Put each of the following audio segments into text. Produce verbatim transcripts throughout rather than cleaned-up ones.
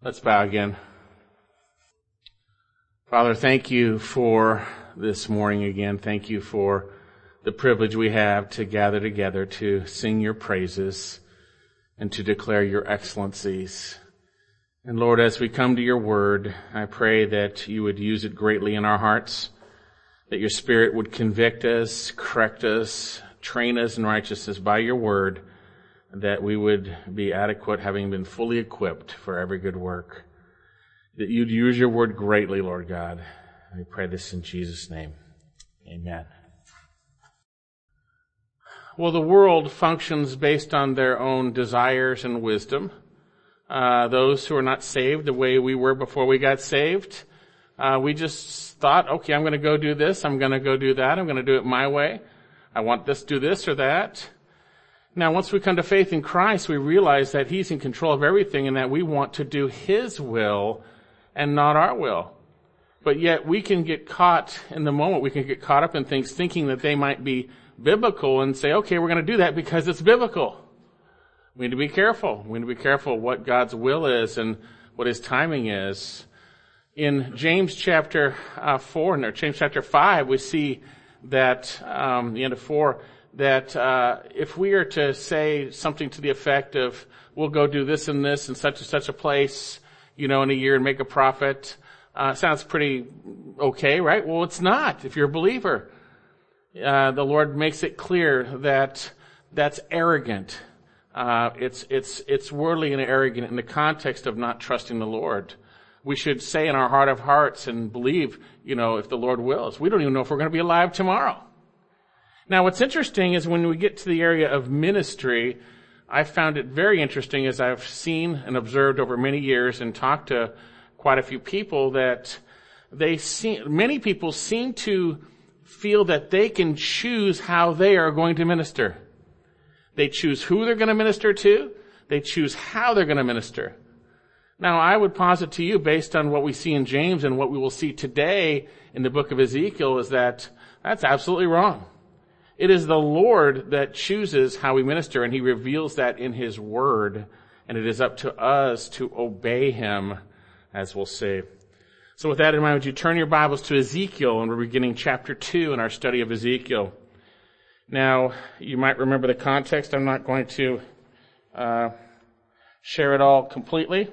Let's bow again. Father, thank you for this morning again. Thank you for the privilege we have to gather together to sing your praises and to declare your excellencies. And Lord, as we come to your word, I pray that you would use it greatly in our hearts, that your Spirit would convict us, correct us, train us in righteousness by your word, that we would be adequate, having been fully equipped for every good work. That you'd use your word greatly, Lord God. I pray this in Jesus' name. Amen. Well, the world functions based on their own desires and wisdom. Uh, those who are not saved the way we were before we got saved, uh, we just thought, okay, I'm going to go do this, I'm going to go do that, I'm going to do it my way. I want this, do this or that. Now, once we come to faith in Christ, we realize that he's in control of everything and that we want to do his will and not our will. But yet we can get caught in the moment. We can get caught up in things thinking that they might be biblical and say, okay, we're going to do that because it's biblical. We need to be careful. We need to be careful what God's will is and what his timing is. In James chapter uh, four, or James chapter five, we see that, um, the end of four, that uh if we are to say something to the effect of, we'll go do this and this in such and such a place, you know, in a year and make a profit, uh sounds pretty okay, right? Well, it's not if you're a believer. Uh the Lord makes it clear that that's arrogant. Uh it's it's it's worldly and arrogant in the context of not trusting the Lord. We should say in our heart of hearts and believe, you know, if the Lord wills. We don't even know if we're going to be alive tomorrow. Now, what's interesting is when we get to the area of ministry, I found it very interesting as I've seen and observed over many years and talked to quite a few people that they seem, many people seem to feel that they can choose how they are going to minister. They choose who they're going to minister to. They choose how they're going to minister. Now, I would posit to you, based on what we see in James and what we will see today in the book of Ezekiel, is that that's absolutely wrong. It is the Lord that chooses how we minister, and he reveals that in his word, and it is up to us to obey him, as we'll see. So with that in mind, would you turn your Bibles to Ezekiel, and we're beginning chapter two in our study of Ezekiel. Now, you might remember the context. I'm not going to uh share it all completely.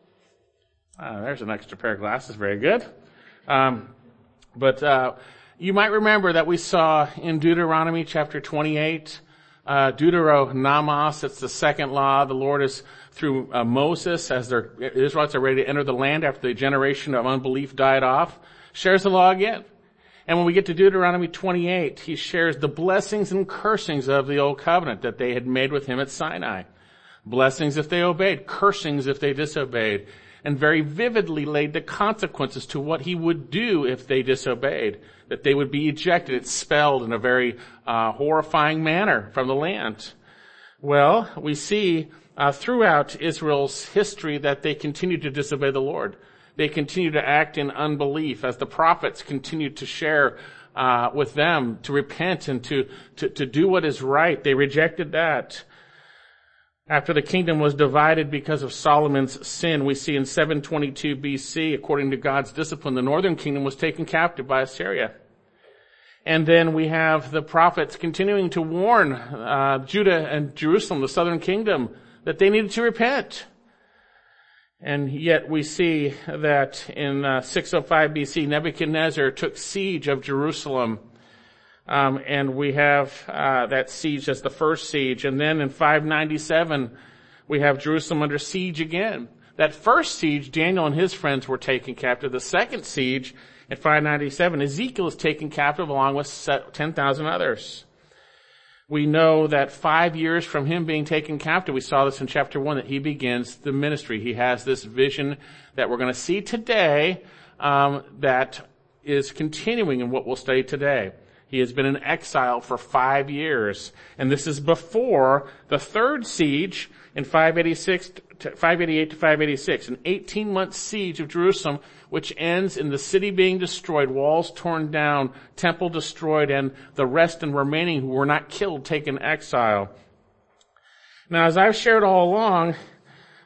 Uh, there's an extra pair of glasses. Very good. Um, but uh You might remember that we saw in Deuteronomy chapter twenty-eight, uh, Deuteronomos, it's the second law. The Lord is through uh, Moses, as the Israelites are ready to enter the land after the generation of unbelief died off, shares the law again. And when we get to Deuteronomy twenty-eight, he shares the blessings and cursings of the old covenant that they had made with him at Sinai. Blessings if they obeyed, cursings if they disobeyed, and very vividly laid the consequences to what he would do if they disobeyed, that they would be ejected, expelled in a very uh, horrifying manner from the land. Well, we see uh, throughout Israel's history that they continued to disobey the Lord. They continued to act in unbelief as the prophets continued to share uh, with them to repent and to, to, to do what is right. They rejected that. After the kingdom was divided because of Solomon's sin, we see in seven twenty-two B C, according to God's discipline, the northern kingdom was taken captive by Assyria. And then we have the prophets continuing to warn uh, Judah and Jerusalem, the southern kingdom, that they needed to repent. And yet we see that in uh, six oh five B C, Nebuchadnezzar took siege of Jerusalem. Um, and we have uh, that siege as the first siege. And then in five ninety-seven, we have Jerusalem under siege again. That first siege, Daniel and his friends were taken captive. The second siege, in five ninety-seven, Ezekiel is taken captive along with ten thousand others. We know that five years from him being taken captive, we saw this in chapter one, that he begins the ministry. He has this vision that we're going to see today um, that is continuing in what we'll study today. He has been in exile for five years. And this is before the third siege in five eighty-six, five eighty-eight to five eighty-six, an eighteen-month siege of Jerusalem, which ends in the city being destroyed, walls torn down, temple destroyed, and the rest and remaining who were not killed taken exile. Now, as I've shared all along,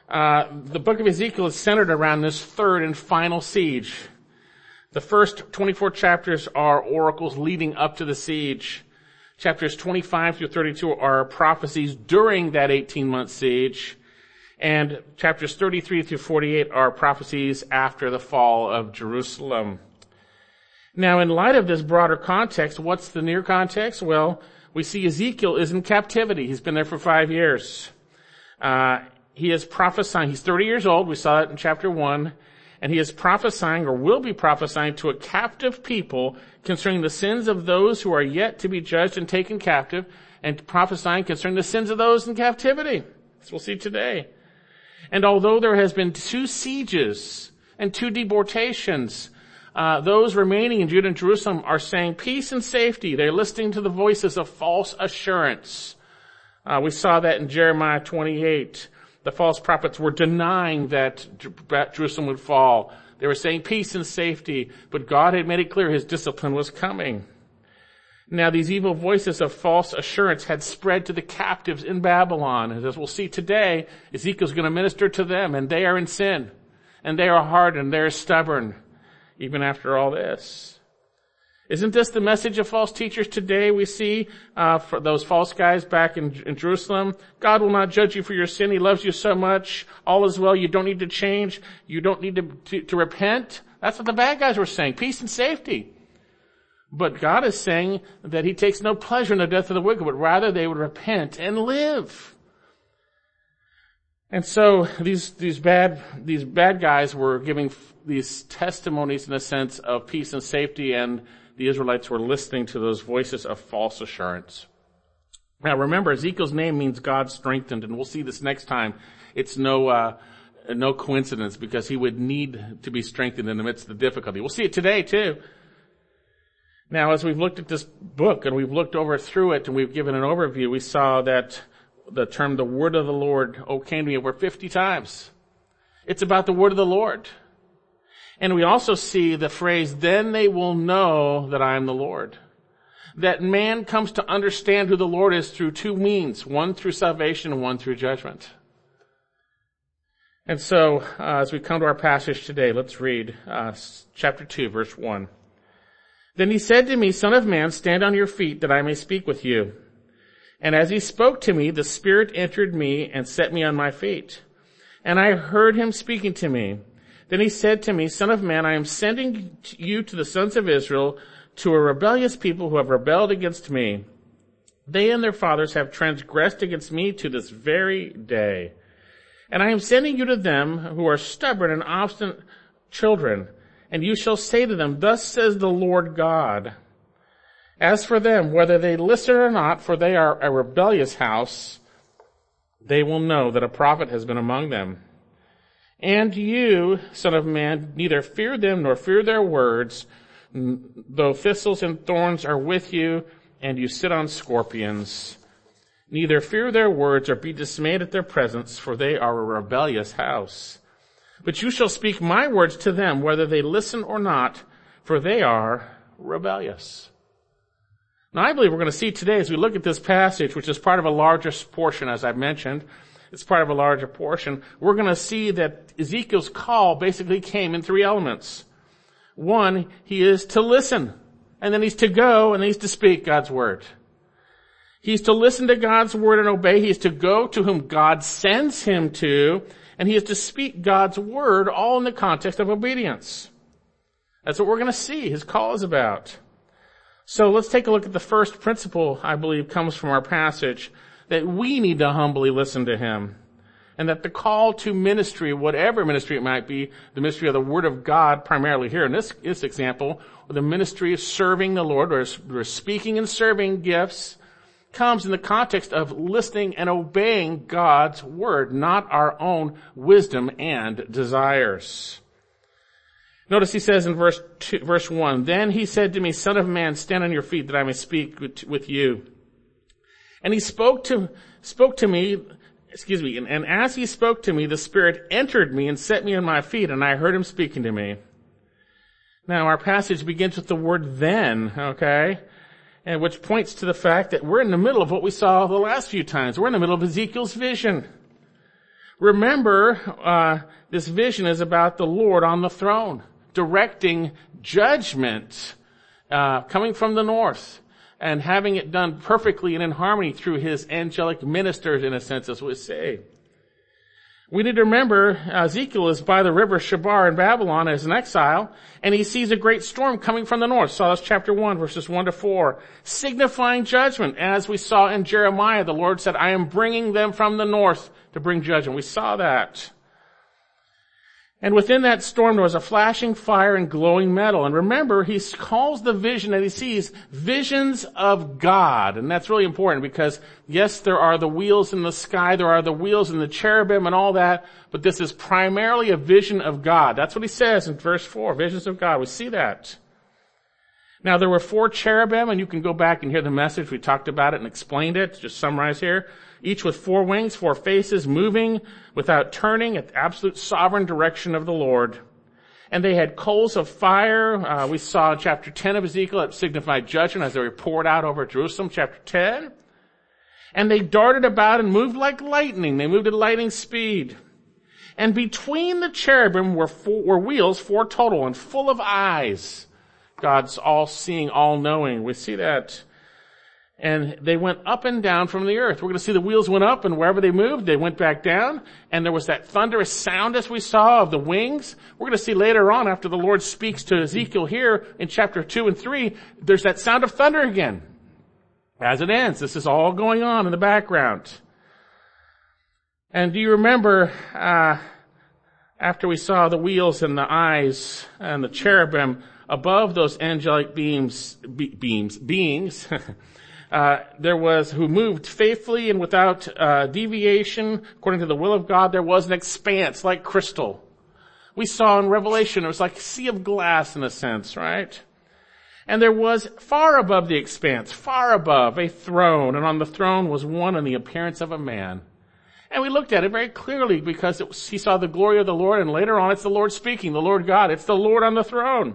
Uh, the book of Ezekiel is centered around this third and final siege. The first twenty-four chapters are oracles leading up to the siege. Chapters twenty-five through thirty-two are prophecies during that eighteen-month siege. And chapters thirty-three through forty-eight are prophecies after the fall of Jerusalem. Now, in light of this broader context, what's the near context? Well, we see Ezekiel is in captivity. He's been there for five years. Uh, he is prophesying. He's thirty years old. We saw it in chapter one. And he is prophesying, or will be prophesying, to a captive people concerning the sins of those who are yet to be judged and taken captive, and prophesying concerning the sins of those in captivity. As we'll see today. And although there has been two sieges and two deportations, uh, those remaining in Judah and Jerusalem are saying peace and safety. They're listening to the voices of false assurance. Uh, we saw that in Jeremiah twenty-eight. The false prophets were denying that Jerusalem would fall. They were saying peace and safety, but God had made it clear his discipline was coming. Now, these evil voices of false assurance had spread to the captives in Babylon. And as we'll see today, Ezekiel's going to minister to them, and they are in sin, and they are hardened, they are stubborn, even after all this. Isn't this the message of false teachers today? We see uh, for those false guys back in, in Jerusalem. God will not judge you for your sin. He loves you so much. All is well. You don't need to change. You don't need to, to, to repent. That's what the bad guys were saying. Peace and safety. But God is saying that he takes no pleasure in the death of the wicked, but rather they would repent and live. And so these, these bad, these bad guys were giving f- these testimonies in a sense of peace and safety, and the Israelites were listening to those voices of false assurance. Now remember, Ezekiel's name means God strengthened, and we'll see this next time. It's no, uh, no coincidence, because he would need to be strengthened in the midst of the difficulty. We'll see it today too. Now, as we've looked at this book and we've looked over through it and we've given an overview, we saw that the term, the word of the Lord, oh, came to me over fifty times. It's about the word of the Lord. And we also see the phrase, then they will know that I am the Lord. That man comes to understand who the Lord is through two means, one through salvation and one through judgment. And so, uh, as we come to our passage today, let's read uh, chapter two, verse one. Then he said to me, Son of man, stand on your feet that I may speak with you. And as he spoke to me, the Spirit entered me and set me on my feet. And I heard him speaking to me. Then he said to me, Son of man, I am sending you to the sons of Israel, to a rebellious people who have rebelled against me. They and their fathers have transgressed against me to this very day. And I am sending you to them who are stubborn and obstinate children. And you shall say to them, Thus says the Lord God. As for them, whether they listen or not, for they are a rebellious house, they will know that a prophet has been among them. And you, son of man, neither fear them nor fear their words, though thistles and thorns are with you, and you sit on scorpions. Neither fear their words or be dismayed at their presence, for they are a rebellious house. But you shall speak my words to them, whether they listen or not, for they are rebellious. Now, I believe we're going to see today, as we look at this passage, which is part of a larger portion, as I've mentioned, it's part of a larger portion, we're going to see that Ezekiel's call basically came in three elements. One, he is to listen, and then he's to go, and then he's to speak God's word. He's to listen to God's word and obey. He is to go to whom God sends him to, and he is to speak God's word, all in the context of obedience. That's what we're going to see his call is about. So let's take a look at the first principle, I believe, comes from our passage, that we need to humbly listen to him. And that the call to ministry, whatever ministry it might be, the ministry of the Word of God, primarily here in this, this example, or the ministry of serving the Lord, or, or speaking and serving gifts, comes in the context of listening and obeying God's word, not our own wisdom and desires. Notice he says in verse two, verse one, Then he said to me, Son of man, stand on your feet that I may speak with, with you. And he spoke to, spoke to me, excuse me, and, and as he spoke to me, the Spirit entered me and set me on my feet, and I heard him speaking to me. Now our passage begins with the word then, okay? And which points to the fact that we're in the middle of what we saw the last few times. We're in the middle of Ezekiel's vision. Remember, uh, this vision is about the Lord on the throne, directing judgment, uh, coming from the north, and having it done perfectly and in harmony through his angelic ministers, in a sense, as we say. We need to remember Ezekiel is by the river Chebar in Babylon as an exile, and he sees a great storm coming from the north. So that's chapter one, verses one to four, signifying judgment. As we saw in Jeremiah, the Lord said, I am bringing them from the north to bring judgment. We saw that. And within that storm there was a flashing fire and glowing metal. And remember, he calls the vision that he sees visions of God. And that's really important because, yes, there are the wheels in the sky, there are the wheels in the cherubim and all that, but this is primarily a vision of God. That's what he says in verse four, visions of God. We see that. Now, there were four cherubim, and you can go back and hear the message. We talked about it and explained it. Just summarize here. Each with four wings, four faces, moving without turning at the absolute sovereign direction of the Lord. And they had coals of fire. Uh, we saw in chapter ten of Ezekiel that signified judgment as they were poured out over Jerusalem, chapter ten. And they darted about and moved like lightning. They moved at lightning speed. And between the cherubim were, four, were wheels, four total, and full of eyes. God's all-seeing, all-knowing. We see that. And they went up and down from the earth. We're going to see the wheels went up, and wherever they moved, they went back down. And there was that thunderous sound, as we saw, of the wings. We're going to see later on, after the Lord speaks to Ezekiel here in chapter two and three, there's that sound of thunder again. As it ends, this is all going on in the background. And do you remember, uh, after we saw the wheels and the eyes and the cherubim above those angelic beams, be, beams, beings, Uh, there was, who moved faithfully and without, uh, deviation, according to the will of God, there was an expanse like crystal. We saw in Revelation, it was like a sea of glass in a sense, right? And there was far above the expanse, far above, a throne, and on the throne was one in the appearance of a man. And we looked at it very clearly because it was, he saw the glory of the Lord, and later on it's the Lord speaking, the Lord God. It's the Lord on the throne.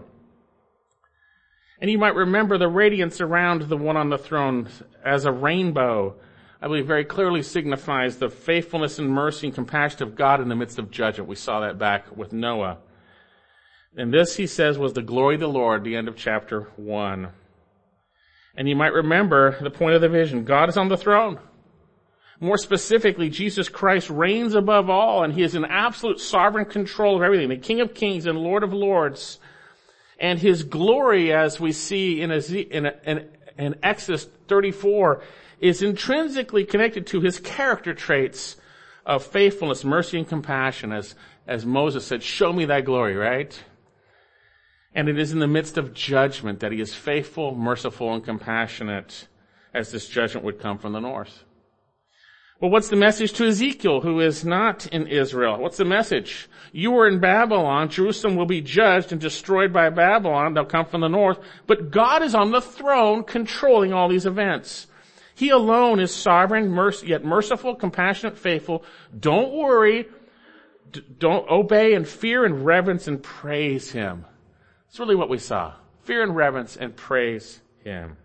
And you might remember the radiance around the one on the throne as a rainbow, I believe very clearly signifies the faithfulness and mercy and compassion of God in the midst of judgment. We saw that back with Noah. And this, he says, was the glory of the Lord, the end of chapter one. And you might remember the point of the vision. God is on the throne. More specifically, Jesus Christ reigns above all, and he is in absolute sovereign control of everything. The King of Kings and Lord of Lords. And his glory, as we see in, in, in, in Exodus thirty-four, is intrinsically connected to his character traits of faithfulness, mercy, and compassion, as, as Moses said, show me thy glory, right? And it is in the midst of judgment that he is faithful, merciful, and compassionate as this judgment would come from the north. Well, what's the message to Ezekiel, who is not in Israel? What's the message? You are in Babylon. Jerusalem will be judged and destroyed by Babylon. They'll come from the north. But God is on the throne controlling all these events. He alone is sovereign, merc- yet merciful, compassionate, faithful. Don't worry. D- don't obey and fear and reverence and praise him. That's really what we saw. Fear and reverence and praise him.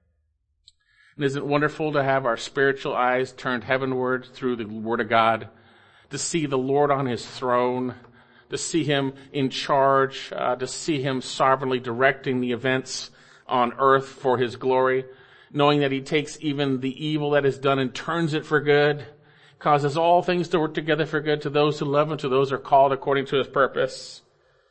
And isn't it wonderful to have our spiritual eyes turned heavenward through the Word of God, to see the Lord on his throne, to see him in charge, uh, to see him sovereignly directing the events on earth for his glory, knowing that he takes even the evil that is done and turns it for good, causes all things to work together for good to those who love him, to those who are called according to his purpose.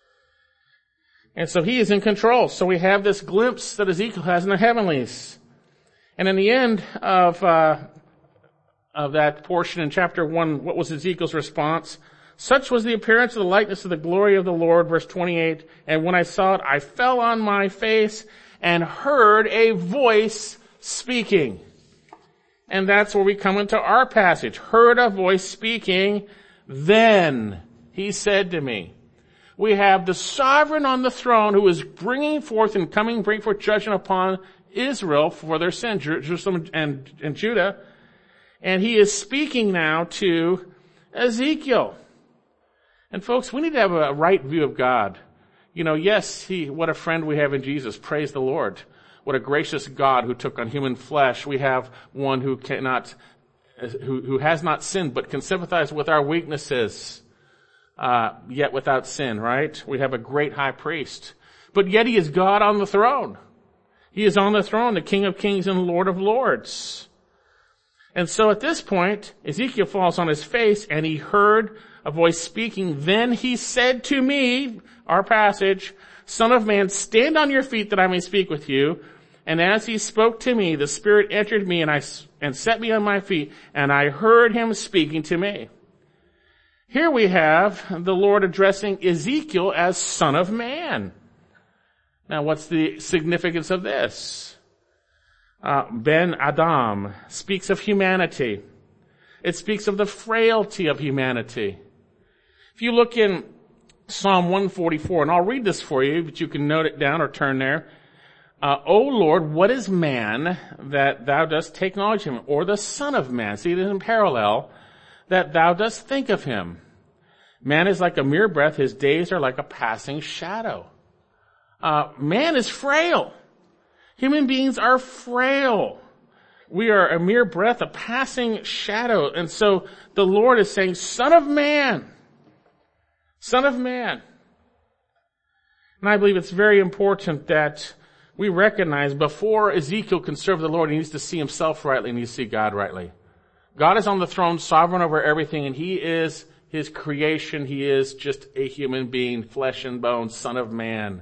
And so he is in control. So we have this glimpse that Ezekiel has in the heavenlies. And in the end of, uh, of that portion in chapter one, what was Ezekiel's response? Such was the appearance of the likeness of the glory of the Lord, verse twenty-eight. And when I saw it, I fell on my face and heard a voice speaking. And that's where we come into our passage. Heard a voice speaking. Then he said to me, we have the sovereign on the throne who is bringing forth and coming, bring forth judgment upon Israel for their sin, Jerusalem and, and Judah. And he is speaking now to Ezekiel. And folks, we need to have a right view of God. You know, yes, he, what a friend we have in Jesus. Praise the Lord. What a gracious God who took on human flesh. We have one who cannot who, who has not sinned, but can sympathize with our weaknesses, uh, yet without sin, right? We have a great high priest. But yet he is God on the throne. He is on the throne, the King of Kings and Lord of Lords. And so at this point, Ezekiel falls on his face, and he heard a voice speaking. Then he said to me, our passage, Son of man, stand on your feet that I may speak with you. And as he spoke to me, the Spirit entered me and I, and set me on my feet, and I heard him speaking to me. Here we have the Lord addressing Ezekiel as Son of Man. Now, what's the significance of this? Uh, Ben Adam speaks of humanity. It speaks of the frailty of humanity. If you look in Psalm one forty-four, and I'll read this for you, but you can note it down or turn there. Uh, O Lord, what is man that thou dost take knowledge of him? Or the son of man, see it is in parallel, that thou dost think of him. Man is like a mere breath, his days are like a passing shadow. Uh, man is frail. Human beings are frail. We are a mere breath, a passing shadow. And so the Lord is saying, Son of man, Son of man. And I believe it's very important that we recognize before Ezekiel can serve the Lord, he needs to see himself rightly and he needs to see God rightly. God is on the throne, sovereign over everything, and he is his creation. He is just a human being, flesh and bone, Son of man.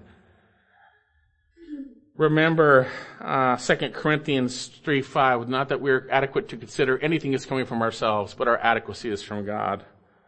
Remember, uh, Second Corinthians three five, not that we're adequate to consider anything is coming from ourselves, but our adequacy is from God.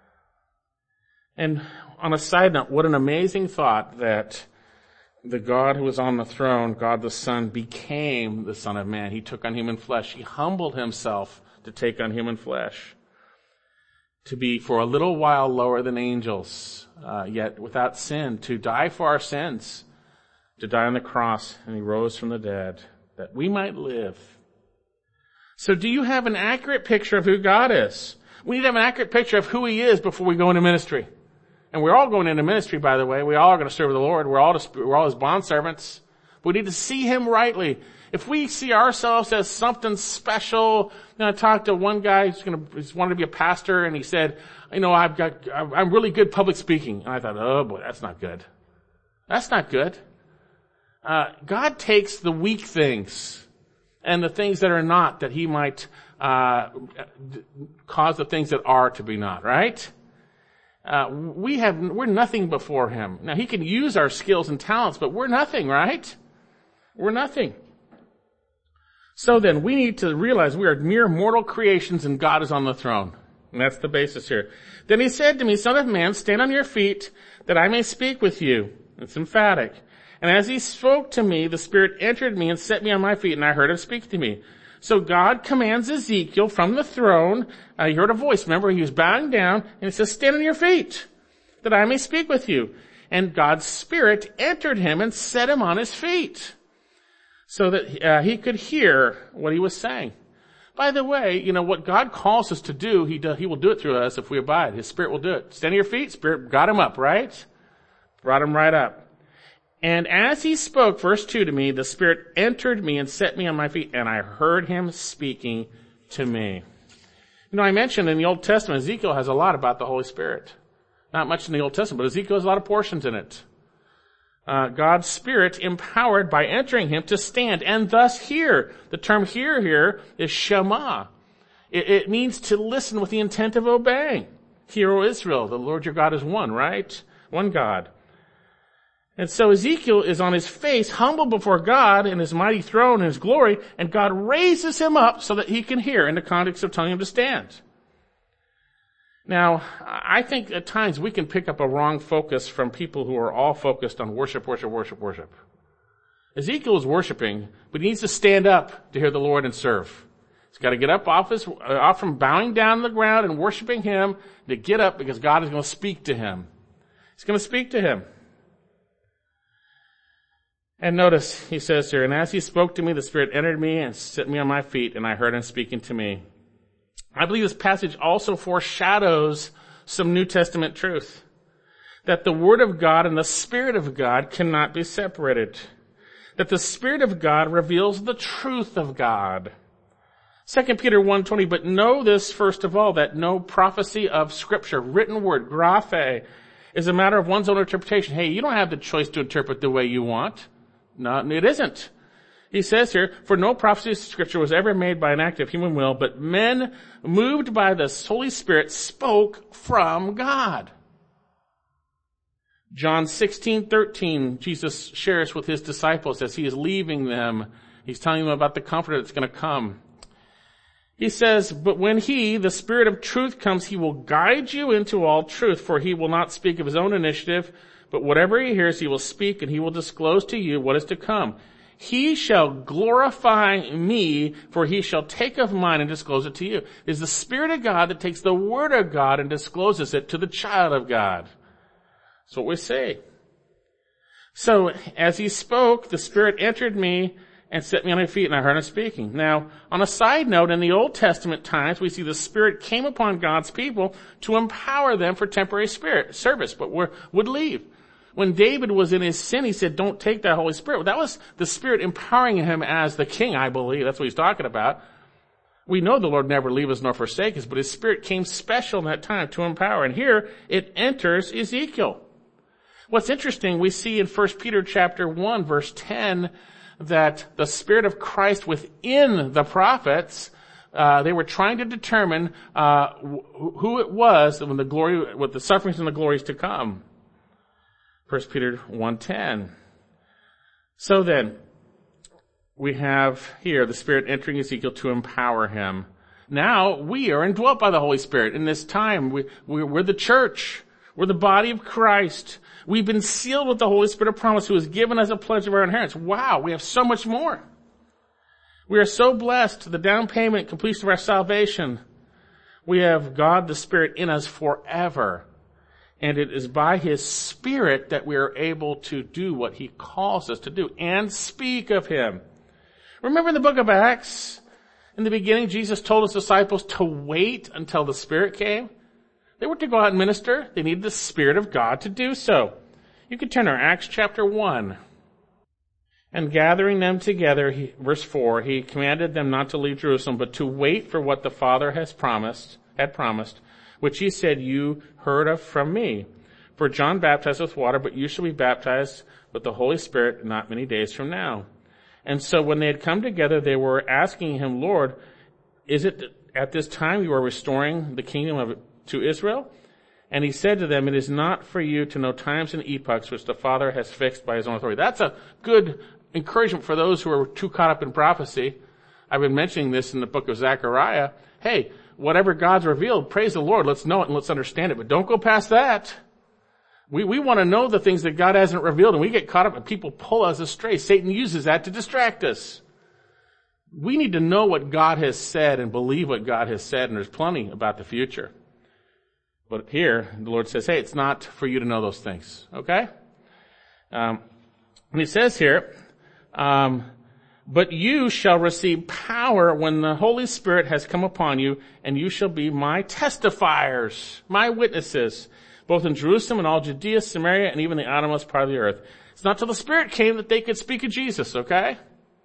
And on a side note, what an amazing thought that the God who was on the throne, God the Son, became the Son of Man. He took on human flesh. He humbled himself to take on human flesh, to be for a little while lower than angels, uh, yet without sin, to die for our sins, to die on the cross, and he rose from the dead, that we might live. So do you have an accurate picture of who God is? We need to have an accurate picture of who he is before we go into ministry. And we're all going into ministry, by the way. We all are going to serve the Lord. We're all, to, we're all his bondservants. We need to see him rightly. If we see ourselves as something special, you know, I talked to one guy who's going to, who's wanted to be a pastor, and he said, you know, I've got, I'm really good public speaking. And I thought, oh boy, that's not good. That's not good. Uh, God takes the weak things and the things that are not, that he might, uh, cause the things that are to be not, right? Uh, we have, we're nothing before him. Now he can use our skills and talents, but we're nothing, right? We're nothing. So then we need to realize we are mere mortal creations and God is on the throne. And that's the basis here. Then he said to me, Son of man, stand on your feet that I may speak with you. It's emphatic. And as he spoke to me, the Spirit entered me and set me on my feet, and I heard him speak to me. So God commands Ezekiel from the throne. Uh, he heard a voice. Remember, he was bowing down, and he says, stand on your feet, that I may speak with you. And God's Spirit entered him and set him on his feet, so that uh, he could hear what he was saying. By the way, you know, what God calls us to do, he, do, he will do it through us if we abide. His Spirit will do it. Stand on your feet, Spirit got him up, right? Brought him right up. And as he spoke, verse two to me, the Spirit entered me and set me on my feet, and I heard him speaking to me. You know, I mentioned in the Old Testament, Ezekiel has a lot about the Holy Spirit. Not much in the Old Testament, but Ezekiel has a lot of portions in it. Uh, God's Spirit empowered by entering him to stand, and thus hear. The term hear here is Shema. It, it means to listen with the intent of obeying. Hear, O Israel, the Lord your God is one, right? One God. And so Ezekiel is on his face, humble before God in his mighty throne and his glory, and God raises him up so that he can hear in the context of telling him to stand. Now, I think at times we can pick up a wrong focus from people who are all focused on worship, worship, worship, worship. Ezekiel is worshiping, but he needs to stand up to hear the Lord and serve. He's got to get up off his, uh, off from bowing down on the ground and worshiping him, to get up because God is going to speak to him. He's going to speak to him. And notice, he says here, and as he spoke to me, the Spirit entered me and set me on my feet, and I heard him speaking to me. I believe this passage also foreshadows some New Testament truth. That the Word of God and the Spirit of God cannot be separated. That the Spirit of God reveals the truth of God. Second Peter one twenty, but know this first of all, that no prophecy of Scripture, written word, graphe, is a matter of one's own interpretation. Hey, you don't have the choice to interpret the way you want. No, it isn't. He says here, for no prophecy of Scripture was ever made by an act of human will, but men moved by the Holy Spirit spoke from God. John sixteen thirteen, Jesus shares with his disciples as he is leaving them. He's telling them about the Comforter that's going to come. He says, but when he, the Spirit of truth, comes, he will guide you into all truth, for he will not speak of his own initiative, but whatever he hears, he will speak, and he will disclose to you what is to come. He shall glorify me, for he shall take of mine and disclose it to you. It is the Spirit of God that takes the Word of God and discloses it to the child of God. That's what we say. So, as he spoke, the Spirit entered me and set me on my feet, and I heard him speaking. Now, on a side note, in the Old Testament times, we see the Spirit came upon God's people to empower them for temporary spirit service, but were, would leave. When David was in his sin, he said, don't take that Holy Spirit. Well, that was the Spirit empowering him as the king, I believe. That's what he's talking about. We know the Lord never leave us nor forsake us, but his Spirit came special in that time to empower. And here, it enters Ezekiel. What's interesting, we see in First Peter chapter one, verse ten, that the Spirit of Christ within the prophets, uh, they were trying to determine uh who it was when the glory, with the sufferings and the glories to come. First Peter one ten. So then, we have here the Spirit entering Ezekiel to empower him. Now we are indwelt by the Holy Spirit. In this time, we, we, we're the church. We're the body of Christ. We've been sealed with the Holy Spirit of promise, who is given as a pledge of our inheritance. Wow, we have so much more. We are so blessed. The down payment, completion of our salvation. We have God the Spirit in us forever. And it is by his Spirit that we are able to do what he calls us to do and speak of him. Remember in the book of Acts, in the beginning, Jesus told his disciples to wait until the Spirit came. They were to go out and minister. They needed the Spirit of God to do so. You can turn to Acts chapter one. And gathering them together, he, verse four, he commanded them not to leave Jerusalem, but to wait for what the Father has promised, had promised, which he said, you heard of from me. For John baptized with water, but you shall be baptized with the Holy Spirit not many days from now. And so when they had come together, they were asking him, Lord, is it at this time you are restoring the kingdom of to Israel? And he said to them, it is not for you to know times and epochs which the Father has fixed by his own authority. That's a good encouragement for those who are too caught up in prophecy. I've been mentioning this in the book of Zechariah. Hey, whatever God's revealed, praise the Lord. Let's know it and let's understand it. But don't go past that. We, we want to know the things that God hasn't revealed, and we get caught up and people pull us astray. Satan uses that to distract us. We need to know what God has said and believe what God has said, and there's plenty about the future. But here, the Lord says, hey, it's not for you to know those things. Okay? Um, and he says here, um, but you shall receive power when the Holy Spirit has come upon you, and you shall be my testifiers, my witnesses, both in Jerusalem and all Judea, Samaria, and even the outermost part of the earth. It's not till the Spirit came that they could speak of Jesus, okay?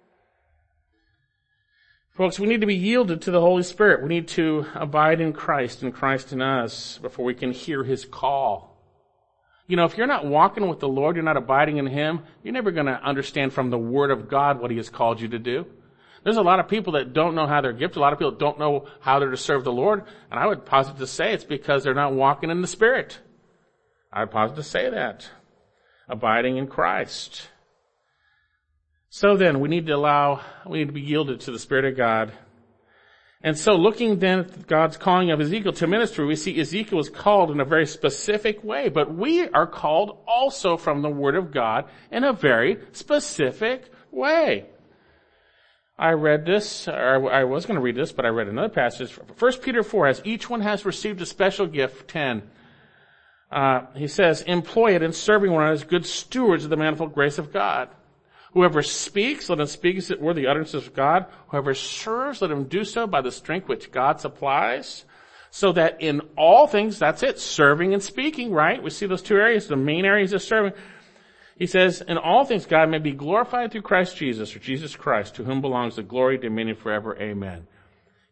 Folks, we need to be yielded to the Holy Spirit. We need to abide in Christ and Christ in us before we can hear his call. You know, if you're not walking with the Lord, you're not abiding in him, you're never going to understand from the Word of God what he has called you to do. There's a lot of people that don't know how they're gifted. A lot of people don't know how they're to serve the Lord. And I would posit to say it's because they're not walking in the Spirit. I would posit to say that. Abiding in Christ. So then, we need to allow, we need to be yielded to the Spirit of God. And so looking then at God's calling of Ezekiel to ministry, we see Ezekiel was called in a very specific way, but we are called also from the Word of God in a very specific way. I read this, or I was going to read this, but I read another passage. First Peter four, as each one has received a special gift, ten. Uh, he says, employ it in serving one another as good stewards of the manifold grace of God. Whoever speaks, let him speak as it were the utterances of God. Whoever serves, let him do so by the strength which God supplies. So that in all things, that's it, serving and speaking, right? We see those two areas, the main areas of serving. He says, in all things God may be glorified through Christ Jesus, or Jesus Christ, to whom belongs the glory, dominion forever. Amen.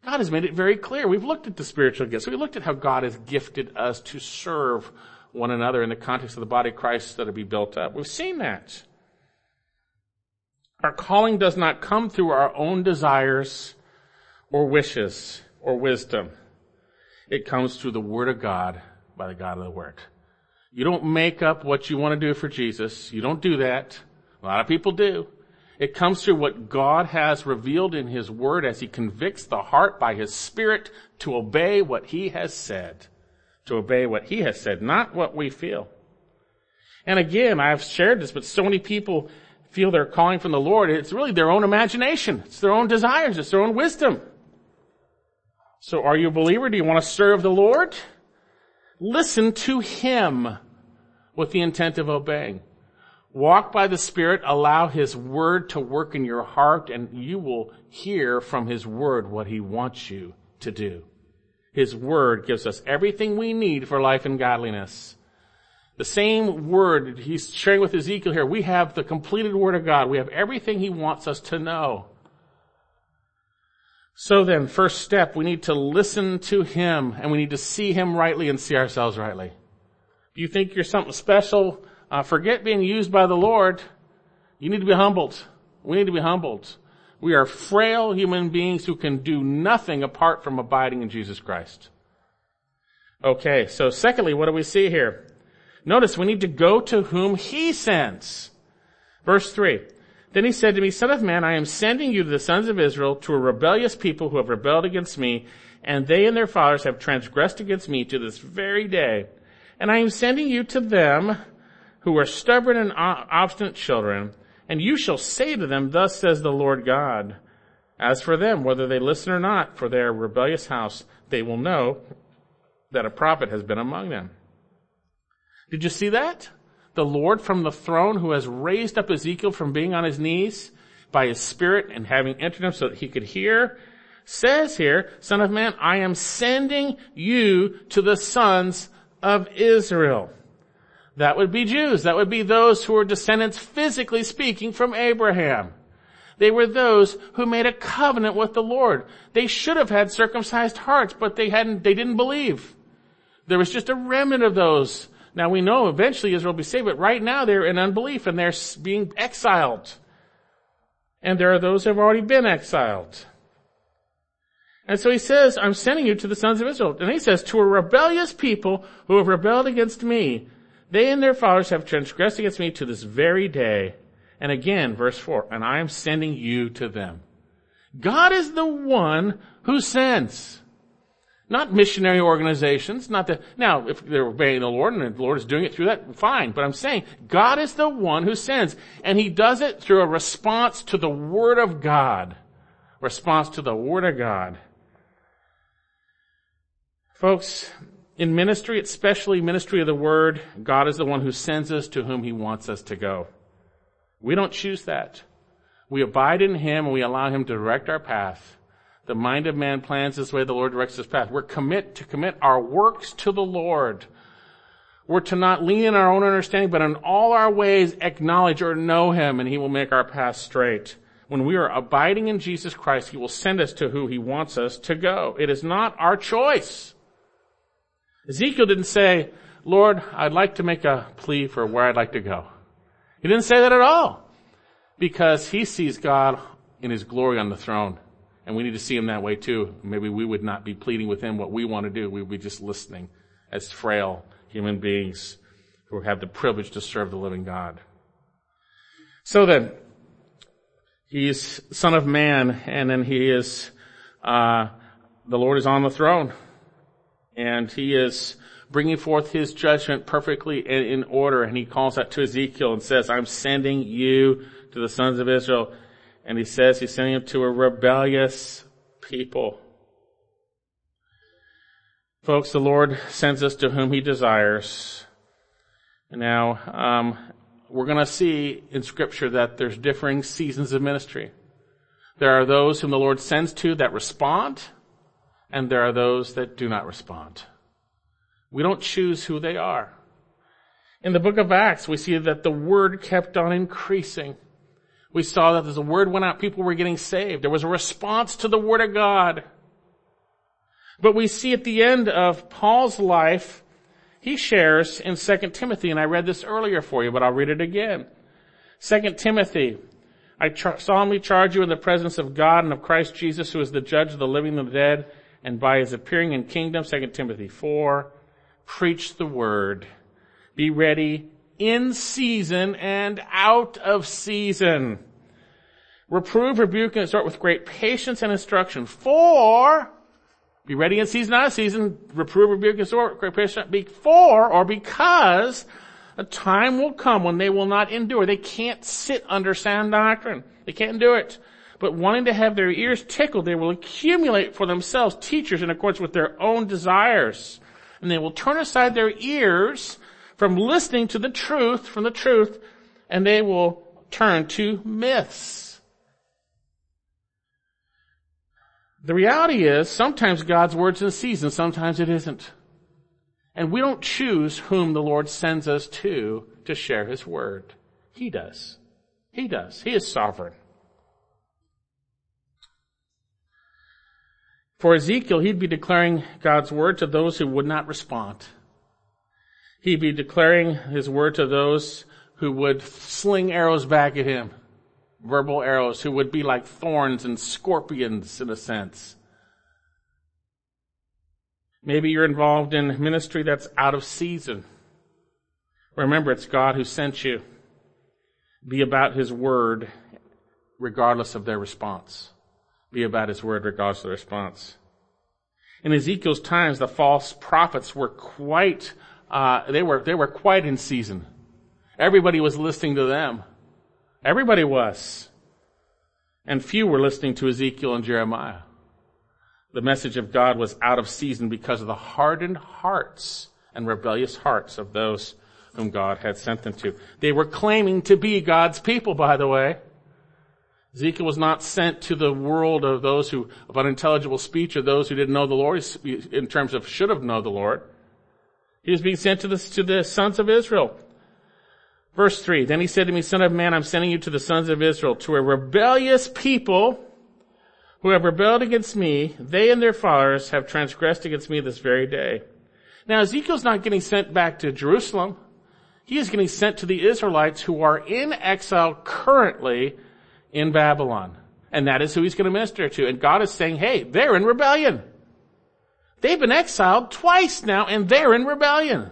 God has made it very clear. We've looked at the spiritual gifts. We've looked at how God has gifted us to serve one another in the context of the body of Christ that will be built up. We've seen that. Our calling does not come through our own desires or wishes or wisdom. It comes through the Word of God by the God of the Word. You don't make up what you want to do for Jesus. You don't do that. A lot of people do. It comes through what God has revealed in His Word as He convicts the heart by His Spirit to obey what He has said. To obey what He has said, not what we feel. And again, I've shared this, but so many people feel they're calling from the Lord. It's really their own imagination. It's their own desires. It's their own wisdom. So are you a believer? Do you want to serve the Lord? Listen to Him with the intent of obeying. Walk by the Spirit. Allow His Word to work in your heart, and you will hear from His Word what He wants you to do. His Word gives us everything we need for life and godliness. The same Word He's sharing with Ezekiel here. We have the completed Word of God. We have everything He wants us to know. So then, first step, we need to listen to Him, and we need to see Him rightly and see ourselves rightly. If you think you're something special, uh, forget being used by the Lord. You need to be humbled. We need to be humbled. We are frail human beings who can do nothing apart from abiding in Jesus Christ. Okay, so secondly, what do we see here? Notice we need to go to whom He sends. Verse three. Then He said to me, Son of man, I am sending you to the sons of Israel, to a rebellious people who have rebelled against me, and they and their fathers have transgressed against me to this very day. And I am sending you to them who are stubborn and obstinate children, and you shall say to them, Thus says the Lord God. As for them, whether they listen or not, for their rebellious house, they will know that a prophet has been among them. Did you see that? The Lord from the throne, who has raised up Ezekiel from being on his knees by His Spirit and having entered him so that he could hear, says here, Son of man, I am sending you to the sons of Israel. That would be Jews. That would be those who are descendants, physically speaking, from Abraham. They were those who made a covenant with the Lord. They should have had circumcised hearts, but they hadn't, they didn't believe. There was just a remnant of those. Now we know eventually Israel will be saved, but right now they're in unbelief and they're being exiled. And there are those who have already been exiled. And so He says, I'm sending you to the sons of Israel. And He says, to a rebellious people who have rebelled against me. They and their fathers have transgressed against me to this very day. And again, verse four, and I am sending you to them. God is the one who sends. Not missionary organizations, not the, now, if they're obeying the Lord and the Lord is doing it through that, fine. But I'm saying, God is the one who sends. And He does it through a response to the Word of God. Response to the Word of God. Folks, in ministry, especially ministry of the Word, God is the one who sends us to whom He wants us to go. We don't choose that. We abide in Him and we allow Him to direct our path. The mind of man plans this way, the Lord directs his path. We're commit to commit our works to the Lord. We're to not lean in our own understanding, but in all our ways acknowledge or know Him, and He will make our path straight. When we are abiding in Jesus Christ, He will send us to who He wants us to go. It is not our choice. Ezekiel didn't say, Lord, I'd like to make a plea for where I'd like to go. He didn't say that at all, because he sees God in His glory on the throne. And we need to see Him that way too. Maybe we would not be pleading with Him what we want to do. We would be just listening as frail human beings who have the privilege to serve the living God. So then, He's Son of Man, and then He is, uh, the Lord is on the throne. And He is bringing forth His judgment perfectly in order. And He calls that to Ezekiel and says, I'm sending you to the sons of Israel. And He says He's sending them to a rebellious people. Folks, the Lord sends us to whom He desires. Now, um, we're going to see in Scripture that there's differing seasons of ministry. There are those whom the Lord sends to that respond, and there are those that do not respond. We don't choose who they are. In the book of Acts, we see that the word kept on increasing. We saw that as the word went out, people were getting saved. There was a response to the Word of God. But we see at the end of Paul's life, he shares in Second Timothy, and I read this earlier for you, but I'll read it again. Second Timothy, I tra- solemnly charge you in the presence of God and of Christ Jesus, who is the judge of the living and the dead, and by his appearing in kingdom, Second Timothy four, preach the word. Be ready in season and out of season. Reprove, rebuke, and exhort with great patience and instruction. For, be ready in season, out of season, reprove, rebuke, and exhort with great patience. Before, or because, a time will come when they will not endure. They can't sit under sound doctrine. They can't do it. But wanting to have their ears tickled, they will accumulate for themselves teachers in accordance with their own desires. And they will turn aside their ears from listening to the truth, from the truth, and they will turn to myths. The reality is, sometimes God's word's in season, sometimes it isn't. And we don't choose whom the Lord sends us to to share his word. He does. He does. He is sovereign. For Ezekiel, he'd be declaring God's word to those who would not respond. He'd be declaring his word to those who would sling arrows back at him. Verbal arrows, who would be like thorns and scorpions in a sense. Maybe you're involved in ministry that's out of season. Remember, it's God who sent you. Be about his word regardless of their response. Be about his word regardless of their response. In Ezekiel's times, the false prophets were quite, uh, they were, they were quite in season. Everybody was listening to them. Everybody was. And few were listening to Ezekiel and Jeremiah. The message of God was out of season because of the hardened hearts and rebellious hearts of those whom God had sent them to. They were claiming to be God's people, by the way. Ezekiel was not sent to the world of those who, of unintelligible speech, or those who didn't know the Lord in terms of should have known the Lord. He was being sent to the, to the sons of Israel. Verse three, then he said to me, Son of man, I'm sending you to the sons of Israel, to a rebellious people who have rebelled against me. They and their fathers have transgressed against me this very day. Now Ezekiel's not getting sent back to Jerusalem. He is getting sent to the Israelites who are in exile currently in Babylon. And that is who he's going to minister to. And God is saying, hey, they're in rebellion. They've been exiled twice now, and they're in rebellion.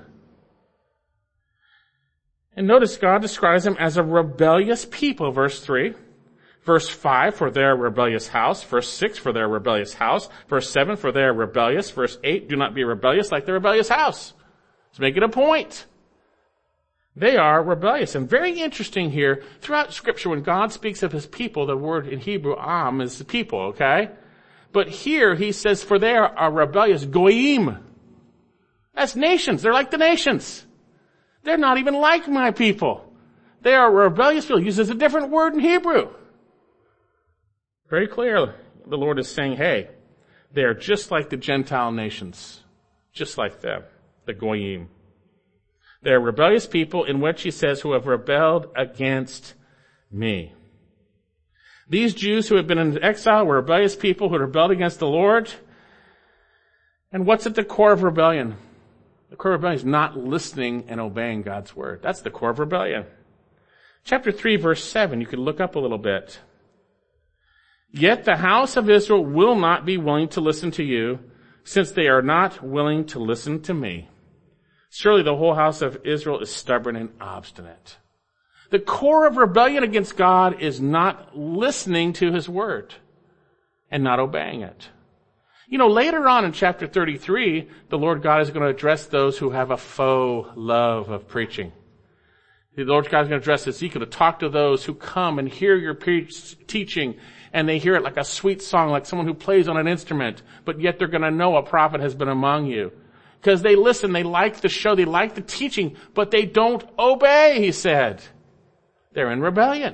And notice God describes them as a rebellious people, verse three. Verse five, for their rebellious house. Verse six, for their rebellious house. Verse seven, for their rebellious. Verse eight, do not be rebellious like the rebellious house. Let's make it a point. They are rebellious. And very interesting here, throughout Scripture, when God speaks of his people, the word in Hebrew, am, is the people, okay? But here he says, for they are rebellious, goyim. That's nations. They're like the nations. They're not even like my people. They are rebellious people. He uses a different word in Hebrew. Very clear, the Lord is saying, hey, they are just like the Gentile nations. Just like them, the goyim. They are rebellious people in which he says, who have rebelled against me. These Jews who had been in exile were rebellious people who had rebelled against the Lord. And what's at the core of rebellion? The core of rebellion is not listening and obeying God's word. That's the core of rebellion. Chapter three, verse seven, you could look up a little bit. Yet the house of Israel will not be willing to listen to you, since they are not willing to listen to me. Surely the whole house of Israel is stubborn and obstinate. The core of rebellion against God is not listening to his word and not obeying it. You know, later on in chapter thirty-three, the Lord God is going to address those who have a faux love of preaching. The Lord God is going to address Ezekiel to talk to those who come and hear your preach, teaching, and they hear it like a sweet song, like someone who plays on an instrument, but yet they're going to know a prophet has been among you. Because they listen, they like the show, they like the teaching, but they don't obey, he said. They're in rebellion.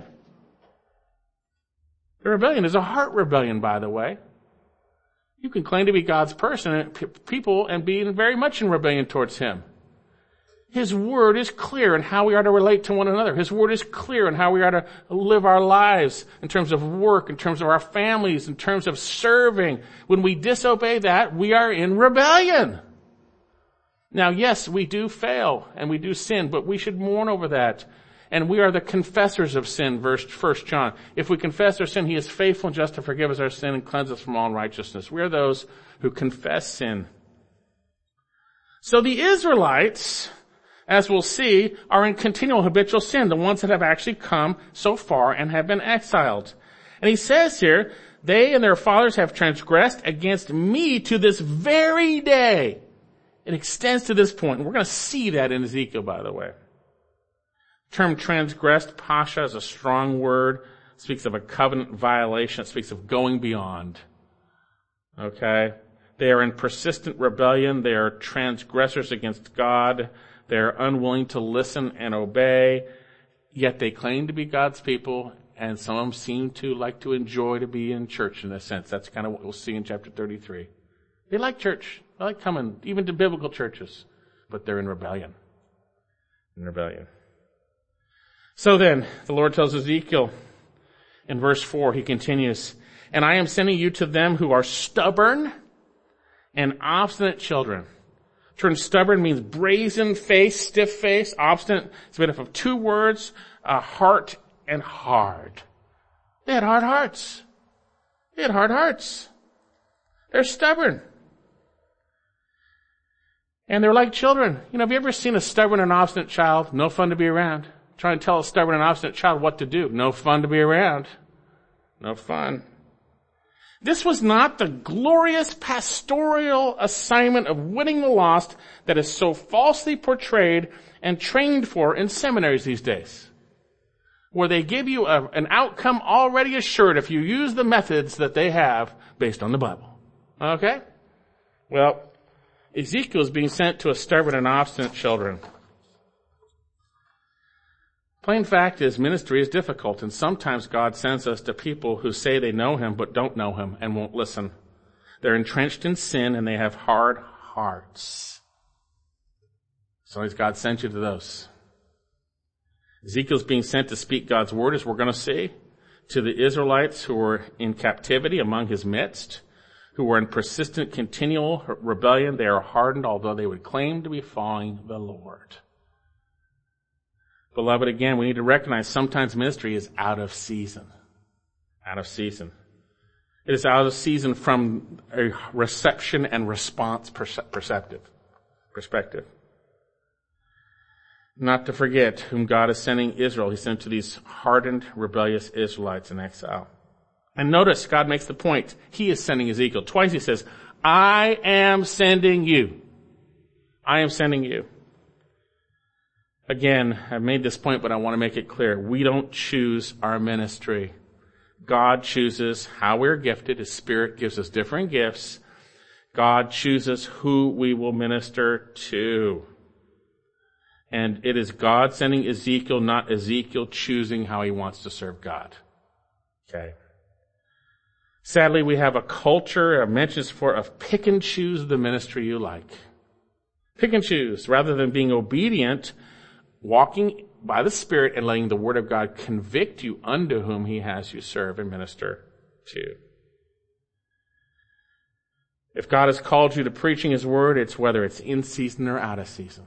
The rebellion is a heart rebellion, by the way. You can claim to be God's person, people, and be very much in rebellion towards him. His word is clear in how we are to relate to one another. His word is clear in how we are to live our lives in terms of work, in terms of our families, in terms of serving. When we disobey that, we are in rebellion. Now, yes, we do fail and we do sin, but we should mourn over that. And we are the confessors of sin, verse First John. If we confess our sin, he is faithful and just to forgive us our sin and cleanse us from all unrighteousness. We are those who confess sin. So the Israelites, as we'll see, are in continual habitual sin, the ones that have actually come so far and have been exiled. And he says here, they and their fathers have transgressed against me to this very day. It extends to this point. And we're going to see that in Ezekiel, by the way. The term transgressed, pasha, is a strong word. It speaks of a covenant violation. It speaks of going beyond. Okay? They are in persistent rebellion. They are transgressors against God. They are unwilling to listen and obey, yet they claim to be God's people, and some of them seem to like to enjoy to be in church in a sense. That's kind of what we'll see in chapter thirty-three. They like church. They like coming, even to biblical churches, but they're in rebellion. In rebellion. So then, the Lord tells Ezekiel in verse four, he continues, and I am sending you to them who are stubborn and obstinate children. The term stubborn means brazen face, stiff face. Obstinate is made up of two words, uh, heart and hard. They had hard hearts. They had hard hearts. They're stubborn. And they're like children. You know, have you ever seen a stubborn and obstinate child? No fun to be around. Try and tell a stubborn and obstinate child what to do. No fun to be around. No fun. This was not the glorious pastoral assignment of winning the lost that is so falsely portrayed and trained for in seminaries these days, where they give you a, an outcome already assured if you use the methods that they have based on the Bible. Okay? Well, Ezekiel is being sent to a stubborn and obstinate children. Plain fact is, ministry is difficult, and sometimes God sends us to people who say they know him but don't know him and won't listen. They're entrenched in sin and they have hard hearts. So God sent you to those. Ezekiel's being sent to speak God's word, as we're going to see, to the Israelites who were in captivity among his midst, who were in persistent, continual rebellion. They are hardened, although they would claim to be following the Lord. Beloved, again, we need to recognize sometimes ministry is out of season. Out of season. It is out of season from a reception and response perceptive, perspective. Not to forget whom God is sending Israel. He sent to these hardened, rebellious Israelites in exile. And notice, God makes the point. He is sending Ezekiel. Twice he says, I am sending you. I am sending you. Again, I've made this point, but I want to make it clear. We don't choose our ministry. God chooses how we're gifted. His Spirit gives us different gifts. God chooses who we will minister to. And it is God sending Ezekiel, not Ezekiel choosing how he wants to serve God. Okay. Sadly, we have a culture, I've mentioned this before, of pick and choose the ministry you like. Pick and choose, rather than being obedient, walking by the Spirit and letting the Word of God convict you unto whom he has you serve and minister to. If God has called you to preaching his Word, it's whether it's in season or out of season.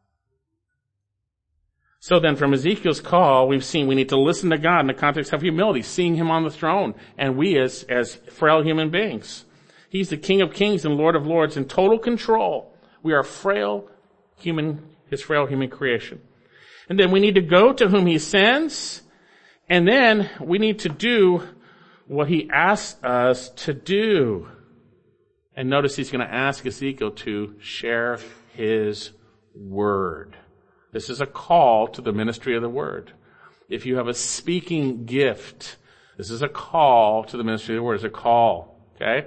So then from Ezekiel's call, we've seen we need to listen to God in the context of humility, seeing him on the throne, and we as, as frail human beings. He's the King of Kings and Lord of Lords in total control. We are frail human, his frail human creation. And then we need to go to whom he sends, and then we need to do what he asks us to do. And notice he's going to ask Ezekiel to share his word. This is a call to the ministry of the word. If you have a speaking gift, this is a call to the ministry of the word. It's a call, okay?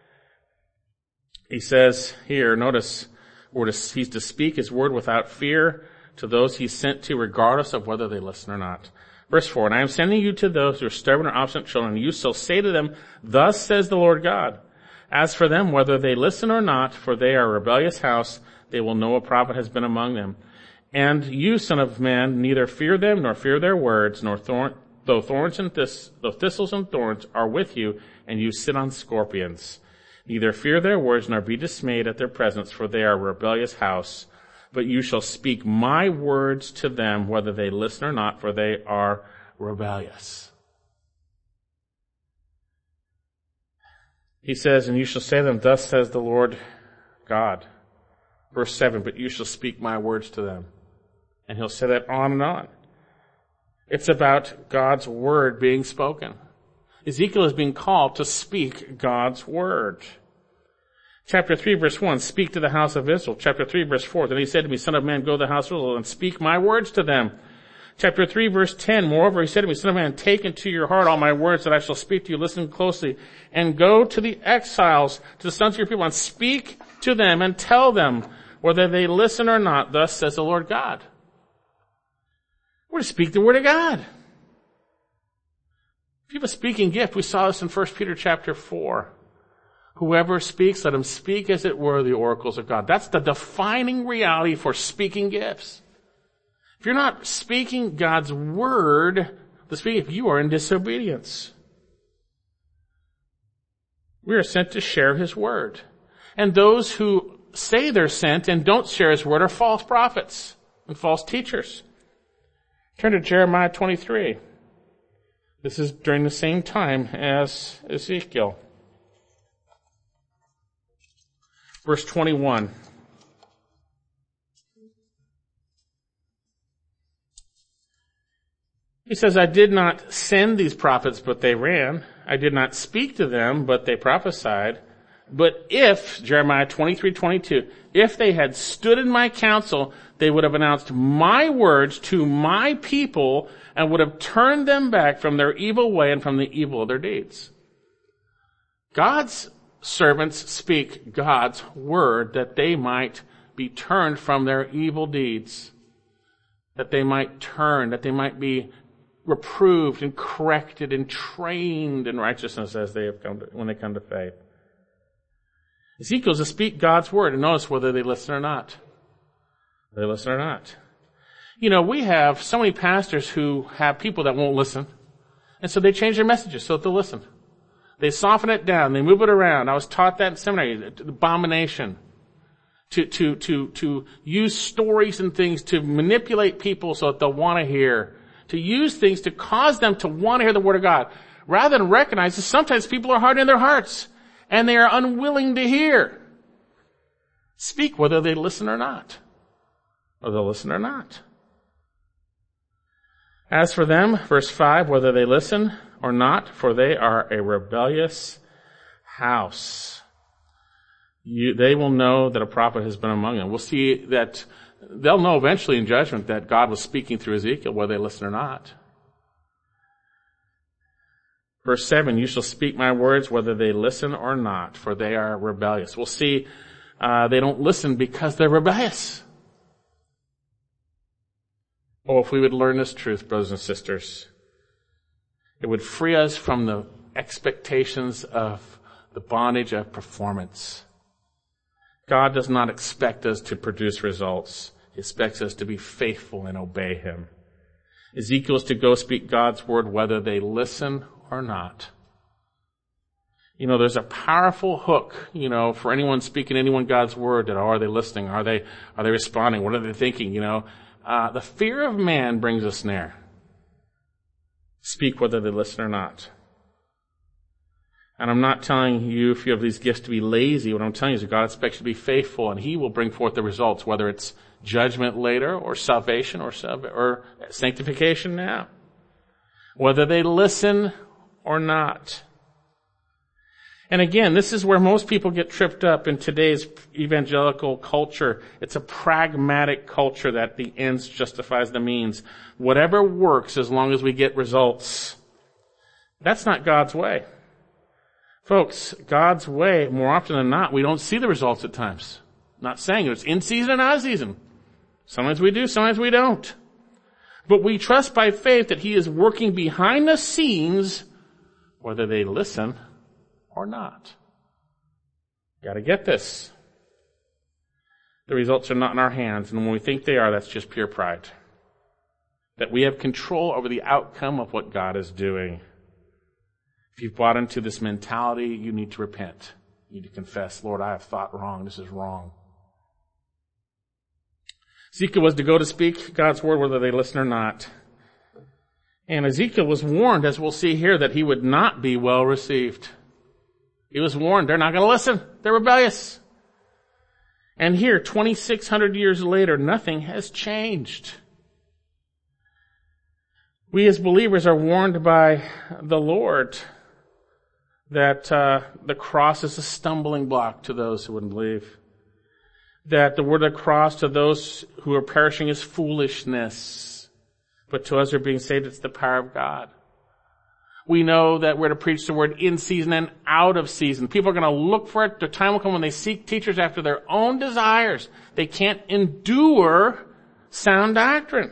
He says here, notice, we're to, he's to speak his word without fear to those he's sent to, regardless of whether they listen or not. Verse four, and I am sending you to those who are stubborn or obstinate children. You shall say to them, thus says the Lord God. As for them, whether they listen or not, for they are a rebellious house, they will know a prophet has been among them. And you, son of man, neither fear them nor fear their words, nor thorn, though thorns and thist, though thistles and thorns are with you, and you sit on scorpions. Neither fear their words nor be dismayed at their presence, for they are a rebellious house. But you shall speak my words to them, whether they listen or not, for they are rebellious. He says, and you shall say to them, thus says the Lord God. Verse seven, but you shall speak my words to them. And he'll say that on and on. It's about God's word being spoken. Ezekiel is being called to speak God's word. Chapter three, verse one, speak to the house of Israel. Chapter three, verse four, then he said to me, son of man, go to the house of Israel and speak my words to them. Chapter three, verse ten, moreover, he said to me, son of man, take into your heart all my words that I shall speak to you. Listen closely. And go to the exiles, to the sons of your people, and speak to them and tell them whether they listen or not. Thus says the Lord God. We're to speak the word of God. If you have a speaking gift, we saw this in First Peter chapter four. Whoever speaks, let him speak as it were the oracles of God. That's the defining reality for speaking gifts. If you're not speaking God's word, the speaking, you are in disobedience. We are sent to share his word. And those who say they're sent and don't share his word are false prophets and false teachers. Turn to Jeremiah twenty-three. This is during the same time as Ezekiel. Verse twenty-one. He says, I did not send these prophets, but they ran. I did not speak to them, but they prophesied. But if, Jeremiah twenty-three twenty-two, if they had stood in my counsel, they would have announced my words to my people and would have turned them back from their evil way and from the evil of their deeds. God's servants speak God's word that they might be turned from their evil deeds, that they might turn, that they might be reproved and corrected and trained in righteousness as they have come to, when they come to faith. Ezekiel's to speak God's word, and notice whether they listen or not. Whether they listen or not. You know, we have so many pastors who have people that won't listen, and so they change their messages so that they'll listen. They soften it down, they move it around. I was taught that in seminary, abomination. To, to, to, to use stories and things to manipulate people so that they'll want to hear. To use things to cause them to want to hear the word of God. Rather than recognize that sometimes people are hard in their hearts and they are unwilling to hear. Speak whether they listen or not. Or they'll listen or not. As for them, verse five, whether they listen or not, for they are a rebellious house. You, they will know that a prophet has been among them. We'll see that they'll know eventually in judgment that God was speaking through Ezekiel, whether they listen or not. Verse seven, you shall speak my words whether they listen or not, for they are rebellious. We'll see uh, they don't listen because they're rebellious. Oh, if we would learn this truth, brothers and sisters, it would free us from the expectations of the bondage of performance. God does not expect us to produce results. He expects us to be faithful and obey him. Ezekiel is to go speak God's word whether they listen or not. You know, there's a powerful hook, you know, for anyone speaking anyone God's word that, oh, are they listening? Are they, are they responding? What are they thinking? You know, uh, the fear of man brings a snare. Speak whether they listen or not. And I'm not telling you, if you have these gifts, to be lazy. What I'm telling you is that God expects you to be faithful, and he will bring forth the results, whether it's judgment later or salvation or, or sanctification now. Whether they listen or not. And again, this is where most people get tripped up in today's evangelical culture. It's a pragmatic culture that the ends justifies the means. Whatever works as long as we get results. That's not God's way. Folks, God's way, more often than not, we don't see the results at times. Not saying it's in season and out of season. Sometimes we do, sometimes we don't. But we trust by faith that he is working behind the scenes, whether they listen or not. Gotta get this. The results are not in our hands, and when we think they are, that's just pure pride. That we have control over the outcome of what God is doing. If you've bought into this mentality, you need to repent. You need to confess, Lord, I have thought wrong. This is wrong. Ezekiel was to go to speak God's word whether they listen or not. And Ezekiel was warned, as we'll see here, that he would not be well received. He was warned, they're not going to listen. They're rebellious. And here, twenty-six hundred years later, nothing has changed. We as believers are warned by the Lord that uh, the cross is a stumbling block to those who wouldn't believe. That the word of the cross to those who are perishing is foolishness. But to us who are being saved, it's the power of God. We know that we're to preach the word in season and out of season. People are going to look for it. The time will come when they seek teachers after their own desires. They can't endure sound doctrine.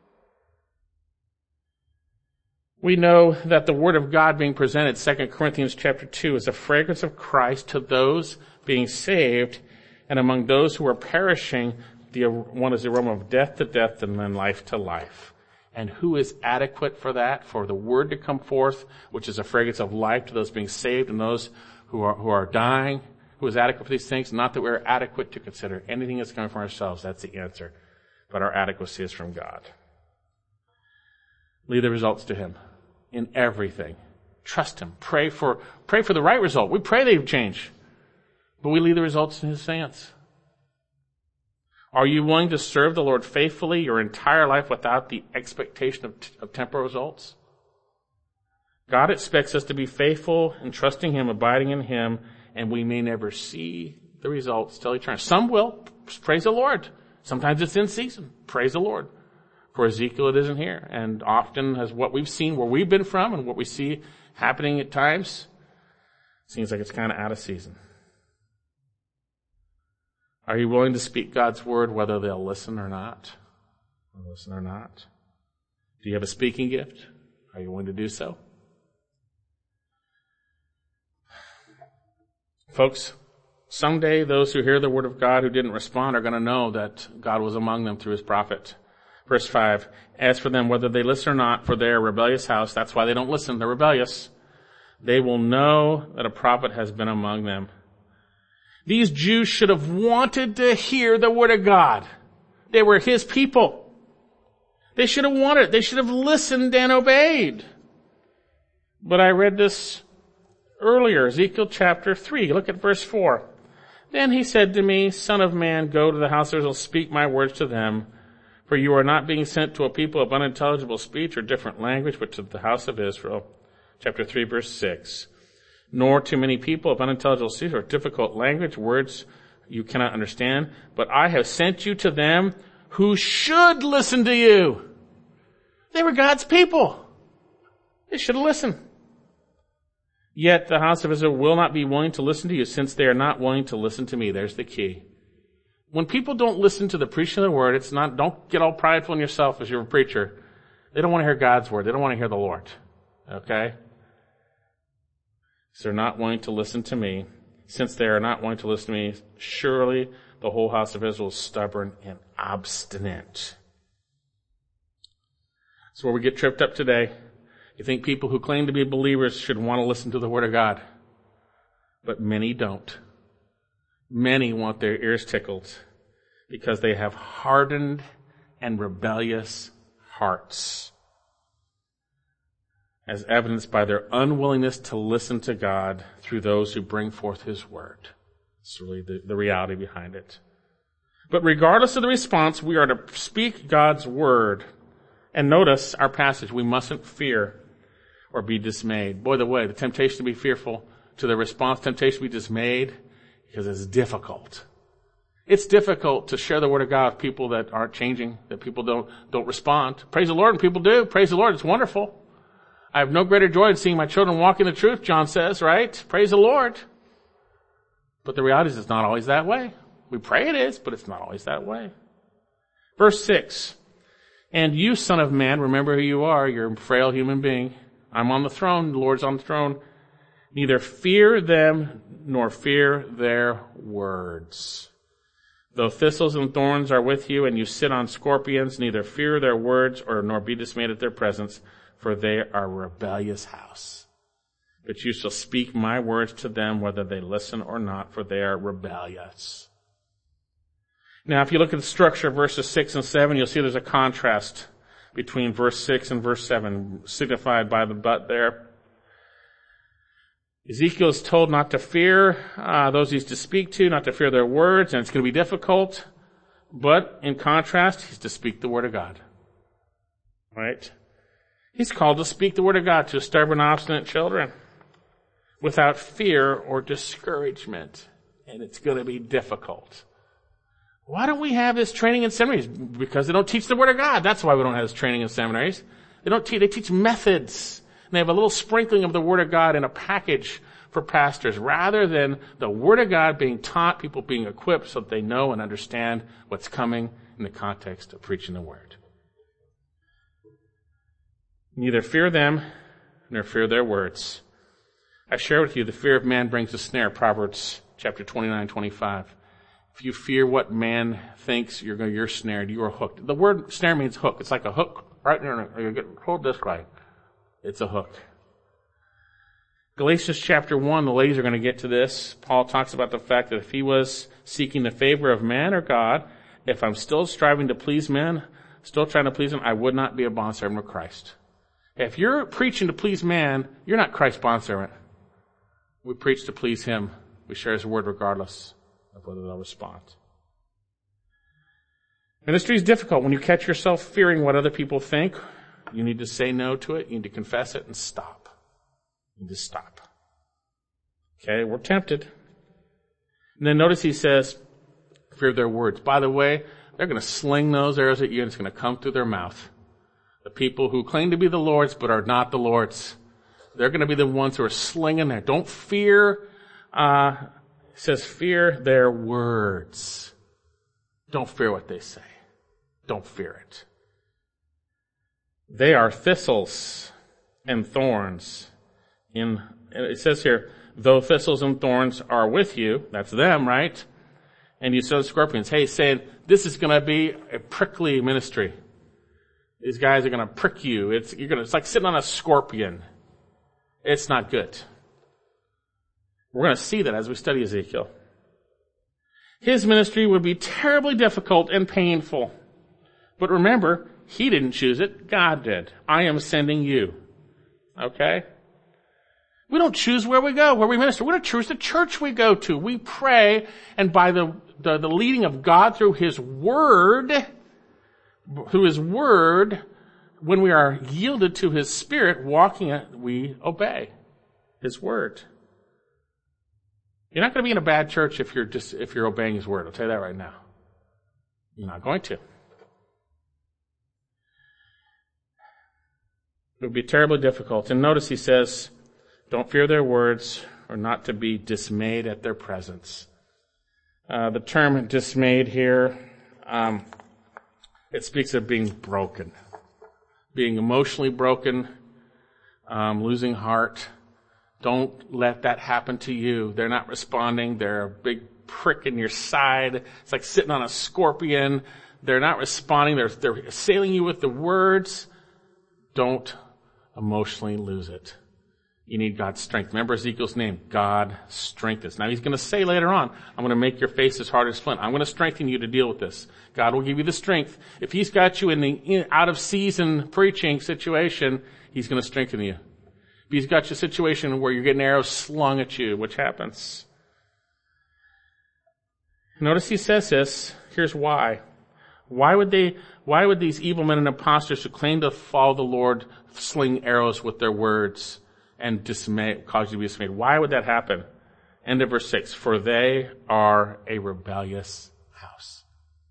We know that the word of God being presented, Second Corinthians chapter two, is a fragrance of Christ to those being saved, and among those who are perishing, the one is the aroma of death to death and then life to life. And who is adequate for that? For the word to come forth, which is a fragrance of life to those being saved and those who are, who are dying. Who is adequate for these things? Not that we're adequate to consider anything that's coming from ourselves. That's the answer. But our adequacy is from God. Leave the results to Him in everything. Trust Him. Pray for, pray for the right result. We pray they change. But we leave the results in His hands. Are you willing to serve the Lord faithfully your entire life without the expectation of, t- of temporal results? God expects us to be faithful in trusting Him, abiding in Him, and we may never see the results till He returns. Some will. Praise the Lord. Sometimes it's in season. Praise the Lord. For Ezekiel, it isn't here. And often, as what we've seen, where we've been from, and what we see happening at times, seems like it's kind of out of season. Are you willing to speak God's word whether they'll listen or not? Or listen or not? Do you have a speaking gift? Are you willing to do so? Folks, someday those who hear the word of God who didn't respond are going to know that God was among them through His prophet. Verse five, as for them, whether they listen or not, for they are a rebellious house, that's why they don't listen, they're rebellious, they will know that a prophet has been among them. These Jews should have wanted to hear the word of God. They were His people. They should have wanted it. They should have listened and obeyed. But I read this earlier, Ezekiel chapter three. Look at verse four. Then He said to me, Son of man, go to the house of Israel, speak my words to them. For you are not being sent to a people of unintelligible speech or different language, but to the house of Israel. Chapter three, verse six. Nor to many people of unintelligible speech or difficult language, words you cannot understand, but I have sent you to them who should listen to you. They were God's people. They should have listened. Yet the house of Israel will not be willing to listen to you, since they are not willing to listen to me. There's the key. When people don't listen to the preaching of the word, it's not, don't get all prideful in yourself as you're a preacher. They don't want to hear God's word. They don't want to hear the Lord. Okay? So they're not willing to listen to me. Since they are not willing to listen to me, surely the whole house of Israel is stubborn and obstinate. That's where we get tripped up today. You think people who claim to be believers should want to listen to the word of God. But many don't. Many want their ears tickled because they have hardened and rebellious hearts, as evidenced by their unwillingness to listen to God through those who bring forth His word. It's really the, the reality behind it. But regardless of the response, we are to speak God's word. And notice our passage, we mustn't fear or be dismayed. Boy, the way, the temptation to be fearful, to the response, temptation to be dismayed, because it's difficult. It's difficult to share the word of God with people that aren't changing, that people don't, don't respond. Praise the Lord, and people do. Praise the Lord, it's wonderful. I have no greater joy in seeing my children walk in the truth, John says, right? Praise the Lord. But the reality is it's not always that way. We pray it is, but it's not always that way. Verse six. And you, son of man, remember who you are. You're a frail human being. I'm on the throne. The Lord's on the throne. Neither fear them nor fear their words. Though thistles and thorns are with you, and you sit on scorpions, neither fear their words, or nor be dismayed at their presence, for they are a rebellious house. But you shall speak my words to them, whether they listen or not, for they are rebellious. Now, if you look at the structure of verses six and seven, you'll see there's a contrast between verse six and verse seven, signified by the but there. Ezekiel is told not to fear uh, those he's to speak to, not to fear their words, and it's going to be difficult. But in contrast, he's to speak the word of God. Right? He's called to speak the word of God to stubborn, obstinate children without fear or discouragement. And it's going to be difficult. Why don't we have this training in seminaries? Because they don't teach the word of God. That's why we don't have this training in seminaries. They don't teach, they teach methods. And they have a little sprinkling of the Word of God in a package for pastors, rather than the Word of God being taught, people being equipped so that they know and understand what's coming in the context of preaching the Word. Neither fear them, nor fear their words. I share with you the fear of man brings a snare, Proverbs chapter twenty-nine, twenty-five. If you fear what man thinks, you're you're snared, you are hooked. The word snare means hook. It's like a hook right there. You get hold this way. It's a hook. Galatians chapter one, the ladies are going to get to this. Paul talks about the fact that if he was seeking the favor of man or God, if I'm still striving to please men, still trying to please him, I would not be a bondservant of Christ. If you're preaching to please man, you're not Christ's bondservant. We preach to please him. We share his word regardless of whether they'll respond. Ministry is difficult when you catch yourself fearing what other people think. You need to say no to it. You need to confess it and stop. You need to stop. Okay, we're tempted. And then notice he says, fear their words. By the way, they're going to sling those arrows at you and it's going to come through their mouth. The people who claim to be the Lord's but are not the Lord's. They're going to be the ones who are slinging there. Don't fear, uh, it says fear their words. Don't fear what they say. Don't fear it. They are thistles and thorns. In, it says here, though thistles and thorns are with you, that's them, right? And you saw scorpions. Hey, saying, this is going to be a prickly ministry. These guys are going to prick you. It's, you're going to, it's like sitting on a scorpion. It's not good. We're going to see that as we study Ezekiel. His ministry would be terribly difficult and painful. But remember, he didn't choose it. God did. I am sending you. Okay? We don't choose where we go, where we minister. We don't choose the church we go to. We pray, and by the, the, the leading of God through his word, through his word, when we are yielded to his spirit, walking it, we obey his word. You're not going to be in a bad church if you're just, if you're obeying his word. I'll tell you that right now. You're not going to. It would be terribly difficult. And notice he says, don't fear their words or not to be dismayed at their presence. Uh, the term dismayed here, um, it speaks of being broken. Being emotionally broken, um, losing heart. Don't let that happen to you. They're not responding. They're a big prick in your side. It's like sitting on a scorpion. They're not responding. They're, they're assailing you with the words. Don't emotionally lose it. You need God's strength. Remember Ezekiel's name, God strengthens. Now he's going to say later on, I'm going to make your face as hard as flint. I'm going to strengthen you to deal with this. God will give you the strength. If he's got you in the in, out of season preaching situation, he's going to strengthen you. If he's got you a situation where you're getting arrows slung at you, which happens. Notice he says this. Here's why. Why would they, why would these evil men and impostors who claim to follow the Lord sling arrows with their words and dismay, cause you to be dismayed? Why would that happen? End of verse six. For they are a rebellious house.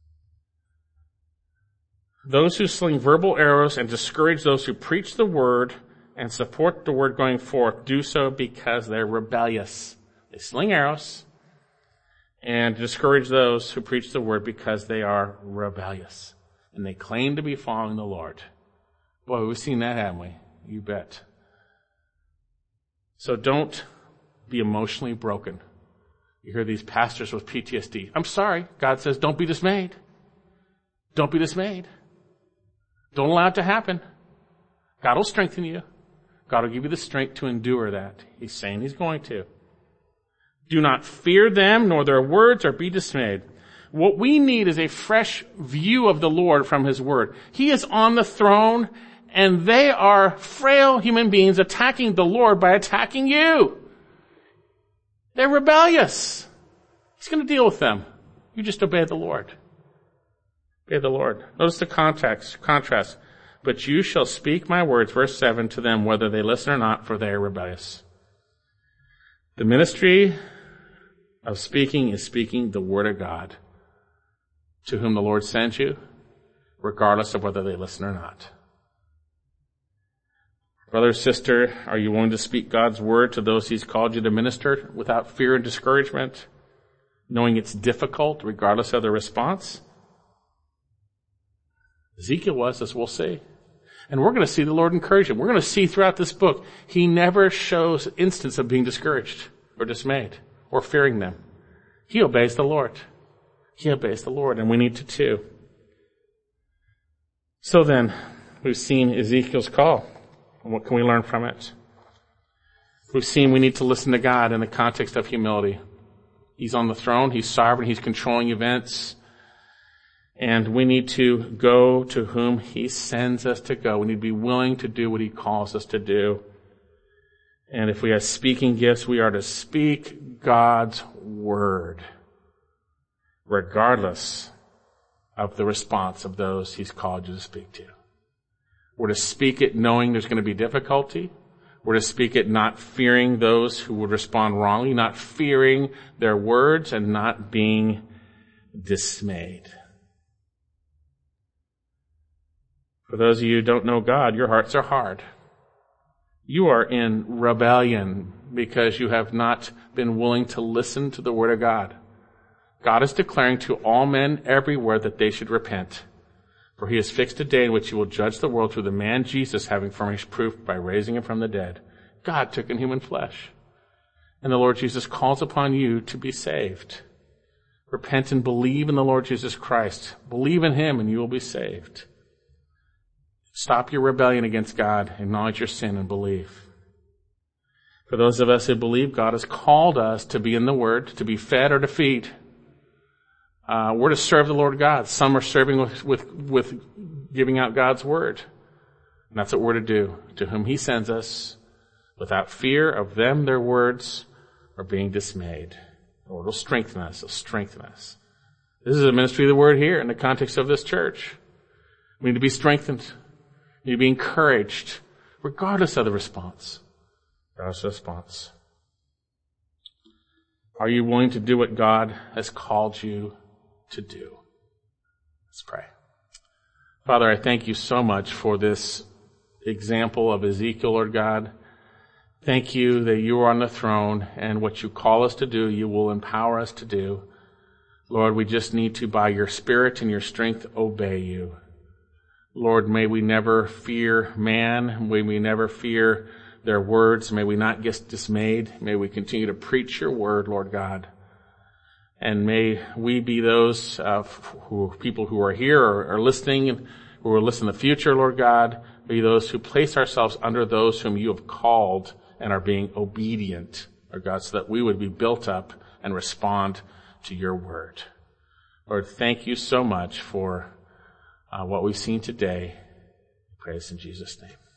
Those who sling verbal arrows and discourage those who preach the word and support the word going forth do so because they're rebellious. They sling arrows and discourage those who preach the word because they are rebellious. And they claim to be following the Lord. Boy, we've seen that, haven't we? You bet. So don't be emotionally broken. You hear these pastors with P T S D. I'm sorry. God says, don't be dismayed. Don't be dismayed. Don't allow it to happen. God will strengthen you. God will give you the strength to endure that. He's saying He's going to. Do not fear them, nor their words, or be dismayed. What we need is a fresh view of the Lord from His Word. He is on the throne, and they are frail human beings attacking the Lord by attacking you. They're rebellious. He's going to deal with them. You just obey the Lord. Obey the Lord. Notice the context, contrast. But you shall speak my words, verse seven, to them, whether they listen or not, for they are rebellious. The ministry of speaking is speaking the word of God to whom the Lord sends you, regardless of whether they listen or not. Brother, sister, are you willing to speak God's word to those He's called you to minister without fear and discouragement, knowing it's difficult regardless of the response? Ezekiel was, as we'll see. And we're going to see the Lord encourage him. We're going to see throughout this book, He never shows instance of being discouraged or dismayed or fearing them. He obeys the Lord. He obeys the Lord, and we need to too. So then, we've seen Ezekiel's call. And what can we learn from it? We've seen we need to listen to God in the context of humility. He's on the throne. He's sovereign. He's controlling events. And we need to go to whom He sends us to go. We need to be willing to do what He calls us to do. And if we have speaking gifts, we are to speak God's word, regardless of the response of those He's called you to speak to. We're to speak it knowing there's going to be difficulty. We're to speak it not fearing those who would respond wrongly, not fearing their words, and not being dismayed. For those of you who don't know God, your hearts are hard. You are in rebellion because you have not been willing to listen to the Word of God. God is declaring to all men everywhere that they should repent. For He has fixed a day in which He will judge the world through the man Jesus, having furnished proof by raising Him from the dead. God took in human flesh. And the Lord Jesus calls upon you to be saved. Repent and believe in the Lord Jesus Christ. Believe in Him and you will be saved. Stop your rebellion against God. Acknowledge your sin and believe. For those of us who believe, God has called us to be in the Word, to be fed or to feed. Uh, we're to serve the Lord God. Some are serving with, with, with giving out God's Word. And that's what we're to do. To whom He sends us, without fear of them, their words, or being dismayed. The Lord will strengthen us. He'll strengthen us. This is a ministry of the Word here in the context of this church. We need to be strengthened. We need to be encouraged, regardless of the response. Regardless of the response. Are you willing to do what God has called you to do? Let's pray. Father, I thank you so much for this example of Ezekiel, Lord God. Thank you that you are on the throne, and what you call us to do, you will empower us to do. Lord, we just need to, by your Spirit and your strength, obey you. Lord, may we never fear man. May we never fear their words. May we not get dismayed. May we continue to preach your word, Lord God. And may we be those uh, who people who are here or are listening and who will listen in the future, Lord God, be those who place ourselves under those whom you have called and are being obedient, Lord God, so that we would be built up and respond to your word. Lord, thank you so much for uh, what we've seen today. Praise in Jesus' name.